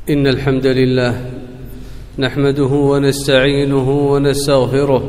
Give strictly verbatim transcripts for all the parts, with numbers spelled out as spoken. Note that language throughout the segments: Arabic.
إن الحمد لله نحمده ونستعينه ونستغفره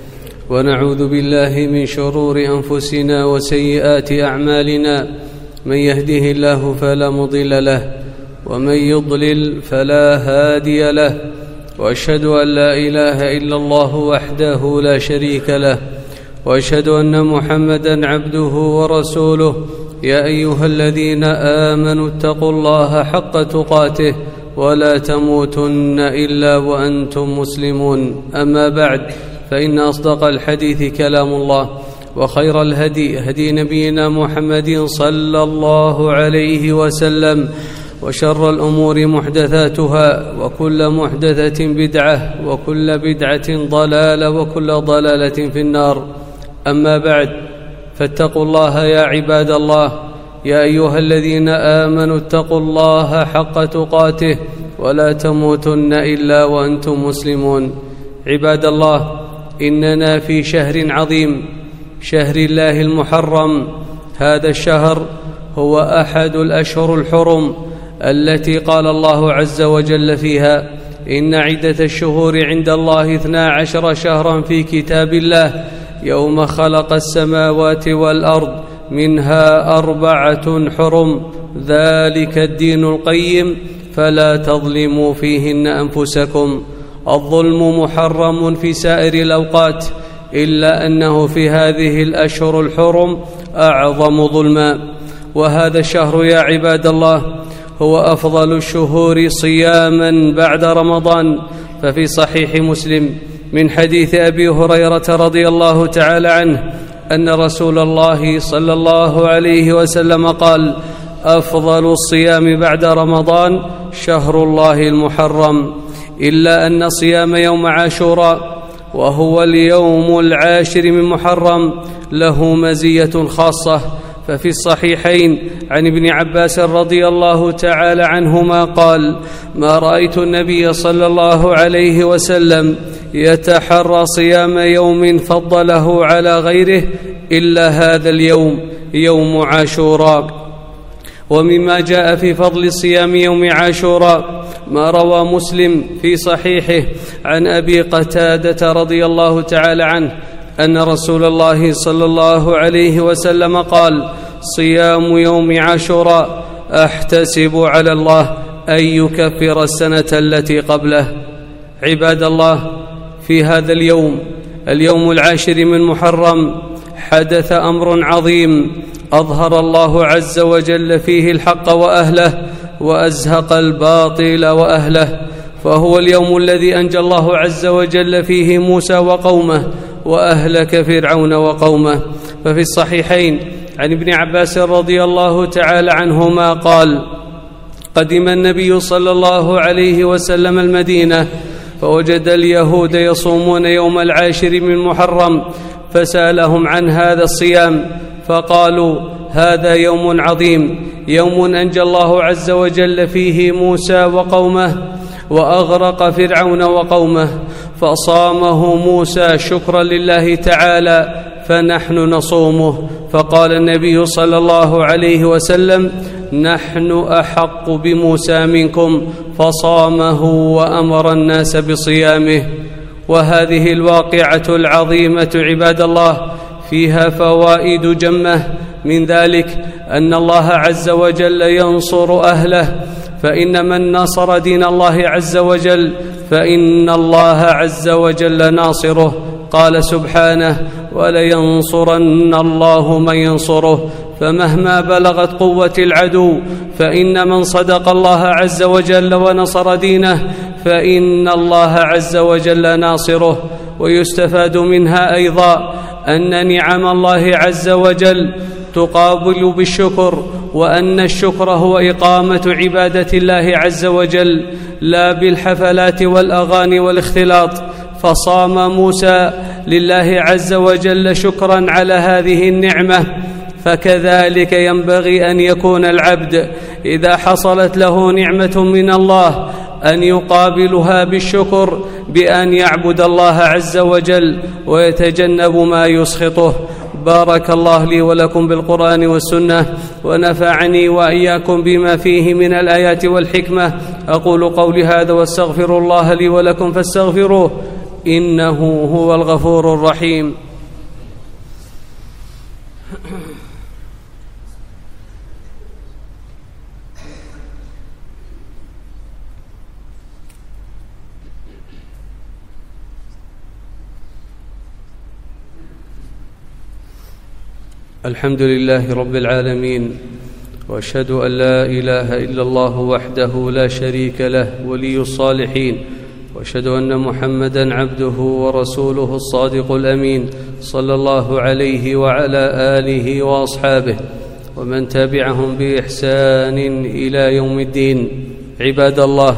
ونعوذ بالله من شرور أنفسنا وسيئات أعمالنا. من يهده الله فلا مضل له ومن يضلل فلا هادي له، وأشهد أن لا إله إلا الله وحده لا شريك له، وأشهد أن محمدا عبده ورسوله. يا أيها الذين آمنوا اتقوا الله حق تقاته ولا تموتن إلا وأنتم مسلمون. أما بعد، فإن أصدق الحديث كلام الله، وخير الهدي هدي نبينا محمد صلى الله عليه وسلم، وشر الأمور محدثاتها، وكل محدثة بدعة، وكل بدعة ضلالة، وكل ضلالة في النار. أما بعد، فاتقوا الله يا عباد الله. يا أيها الذين آمنوا اتقوا الله حق تقاته ولا تموتن إلا وأنتم مسلمون. عباد الله، إننا في شهر عظيم، شهر الله المحرم. هذا الشهر هو أحد الأشهر الحرم التي قال الله عز وجل فيها: إن عدة الشهور عند الله اثنا عشر شهرا في كتاب الله يوم خلق السماوات والأرض منها أربعة حرم ذلك الدين القيم فلا تظلموا فيهن أنفسكم. الظلم محرم في سائر الأوقات، إلا أنه في هذه الأشهر الحرم أعظم ظلما. وهذا الشهر يا عباد الله هو أفضل الشهور صياما بعد رمضان. ففي صحيح مسلم من حديث أبي هريرة رضي الله تعالى عنه أن رسول الله صلى الله عليه وسلم قال: أفضل الصيام بعد رمضان شهر الله المحرم، إلا أن صيام يوم عاشوراء وهو اليوم العاشر من محرم له مزية خاصة. ففي الصحيحين عن ابن عباس رضي الله تعالى عنهما قال: ما رأيت النبي صلى الله عليه وسلم يتحرى صيام يوم فضله على غيره إلا هذا اليوم، يوم عاشوراء. ومما جاء في فضل صيام يوم عاشوراء ما روى مسلم في صحيحه عن أبي قتادة رضي الله تعالى عنه أن رسول الله صلى الله عليه وسلم قال: صيام يوم عاشوراء أحتسب على الله أن يكفر السنة التي قبله. عباد الله، في هذا اليوم، اليوم العاشر من محرم، حدث أمر عظيم أظهر الله عز وجل فيه الحق وأهله وأزهق الباطل وأهله. فهو اليوم الذي أنجى الله عز وجل فيه موسى وقومه وأهلك فرعون وقومه. ففي الصحيحين عن ابن عباس رضي الله تعالى عنهما قال: قدم النبي صلى الله عليه وسلم المدينة فوجد اليهود يصومون يوم العاشر من محرم، فسألهم عن هذا الصيام فقالوا: هذا يوم عظيم، يوم أنجى الله عز وجل فيه موسى وقومه وأغرق فرعون وقومه، فصامه موسى شكرا لله تعالى، فنحن نصومه. فقال النبي صلى الله عليه وسلم: نحن أحق بموسى منكم، فصامه وأمر الناس بصيامه. وهذه الواقعة العظيمة عباد الله فيها فوائد جمة، من ذلك أن الله عز وجل ينصر أهله، فإن من نصر دين الله عز وجل فإن الله عز وجل ناصره. قال سبحانه: ولينصرن الله من ينصره. فمهما بلغت قوة العدو فإن من صدق الله عز وجل ونصر دينه فإن الله عز وجل ناصره. ويستفاد منها أيضا أن نعم الله عز وجل تقابل بالشكر، وأن الشكر هو إقامة عبادة الله عز وجل لا بالحفلات والأغاني والاختلاط. فصام موسى لله عز وجل شكرا على هذه النعمة. فكذلك ينبغي أن يكون العبد إذا حصلت له نعمة من الله أن يقابلها بالشكر بأن يعبد الله عز وجل ويتجنب ما يسخطه، بارك الله لي ولكم بالقرآن والسنة، ونفعني وإياكم بما فيه من الآيات والحكمة. أقول قولي هذا واستغفر الله لي ولكم فاستغفروه إنه هو الغفور الرحيم. الحمد لله رب العالمين، وأشهد أن لا إله إلا الله وحده لا شريك له ولي الصالحين، وأشهد أن محمدًا عبده ورسوله الصادق الأمين، صلى الله عليه وعلى آله وأصحابه ومن تبعهم بإحسان إلى يوم الدين. عباد الله،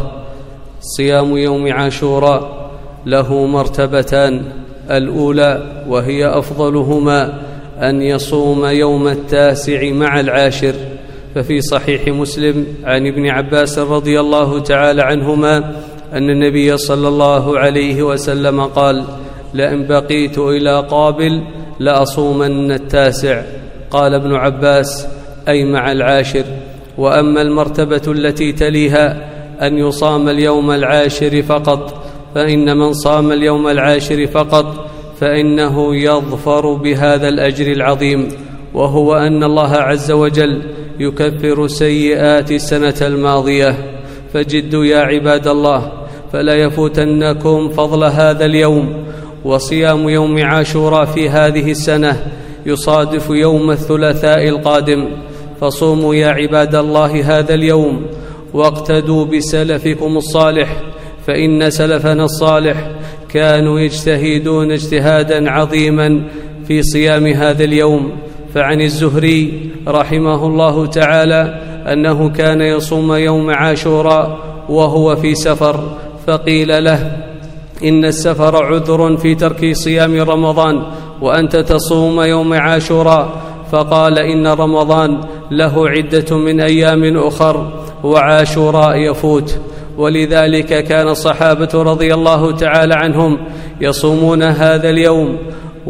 صيام يوم عاشوراء له مرتبتان: الأولى وهي أفضلهما أن يصوم يوم التاسع مع العاشر، ففي صحيح مسلم عن ابن عباس رضي الله تعالى عنهما أن النبي صلى الله عليه وسلم قال: لئن بقيت إلى قابل لأصومن التاسع. قال ابن عباس: أي مع العاشر. وأما المرتبة التي تليها أن يصام اليوم العاشر فقط، فإن من صام اليوم العاشر فقط فإنه يظفر بهذا الأجر العظيم، وهو أن الله عز وجل يكفر سيئات السنة الماضية. فجدوا يا عباد الله، فلا يفوتنكم فضل هذا اليوم. وصيام يوم عاشوراء في هذه السنة يصادف يوم الثلاثاء القادم، فصوموا يا عباد الله هذا اليوم، واقتدوا بسلفكم الصالح، فإن سلفنا الصالح كانوا يجتهدون اجتهادا عظيما في صيام هذا اليوم. فعن الزهري رحمه الله تعالى أنه كان يصوم يوم عاشوراء وهو في سفر، فقيل له: إن السفر عذر في ترك صيام رمضان، وأنت تصوم يوم عاشوراء. فقال: إن رمضان له عدة من أيام أخر، وعاشوراء يفوت. ولذلك كان الصحابة رضي الله تعالى عنهم يصومون هذا اليوم،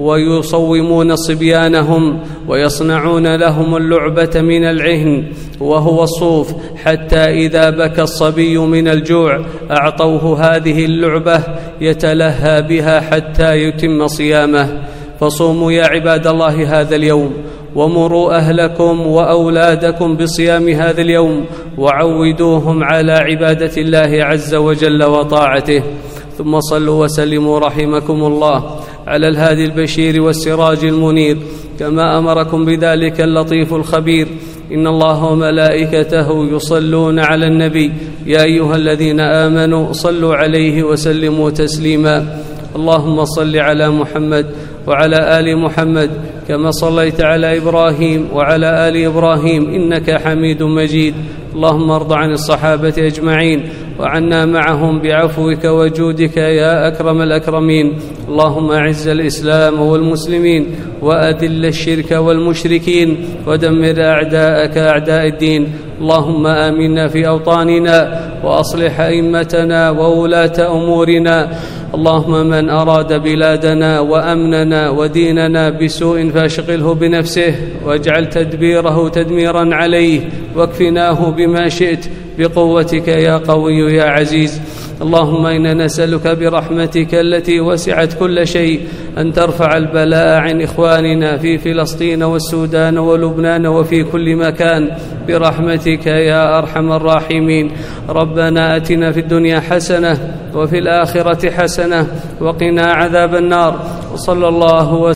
ويصومون صبيانهم، ويصنعون لهم اللعبة من العهن وهو الصوف، حتى إذا بكى الصبي من الجوع أعطوه هذه اللعبة يتلهى بها حتى يتم صيامه. فصوموا يا عباد الله هذا اليوم، ومروا أهلكم وأولادكم بصيام هذا اليوم، وعودوهم على عبادة الله عز وجل وطاعته. ثم صلوا وسلموا رحمكم الله على الهادي البشير والسراج المنير، كما أمركم بذلك اللطيف الخبير: إن الله وملائكته يصلون على النبي، يا أيها الذين آمنوا صلوا عليه وسلموا تسليما. اللهم صل على محمد وعلى آل محمد كما صليت على إبراهيم وعلى آل إبراهيم إنك حميد مجيد. اللهم ارض عن الصحابة أجمعين، وعنا معهم بعفوك وجودك يا أكرم الأكرمين. اللهم أعز الإسلام والمسلمين، وأذل الشرك والمشركين، ودمر أعداءك أعداء الدين. اللهم آمنا في أوطاننا، وأصلح أئمتنا وولاة أمورنا. اللهم من أراد بلادنا وأمننا وديننا بسوء فاشغله بنفسه، واجعل تدبيره تدميرا عليه، واكفناه بما شئت بقوتك يا قوي يا عزيز. اللهم إنا نسألك برحمتك التي وسعت كل شيء أن ترفع البلاء عن إخواننا في فلسطين والسودان ولبنان وفي كل مكان برحمتك يا أرحم الراحمين. ربنا آتنا في الدنيا حسنة وفي الآخرة حسنة وقنا عذاب النار. وصلى الله وسلم